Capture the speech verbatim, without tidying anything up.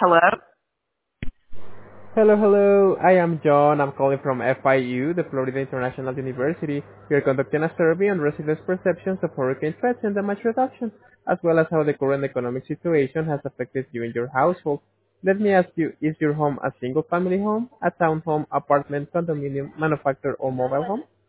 Hello? Hello, hello. I am John. I'm calling from F I U, the Florida International University. We are conducting a survey on residents' perceptions of hurricane threats and damage reduction, as well as how the current economic situation has affected you and your household. Let me ask you, is your home a single-family home, a townhome, apartment, condominium, manufactured, or mobile home?